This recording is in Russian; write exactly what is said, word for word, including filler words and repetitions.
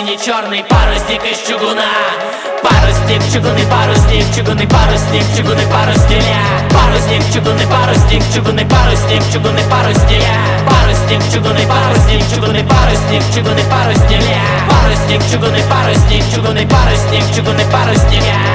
сине-черный парусник из чугуна. Парусник, чугунный парусник, чугунный парусник, чугунный парусник. Парусник, чугунный парусник, чугунный парусник, чугунный парусник. Парусник, чугунный парусник, чугунный парусник, чугунный парусник. Парусник, чугунный парусник, чугунный парусник, чугунный парусник.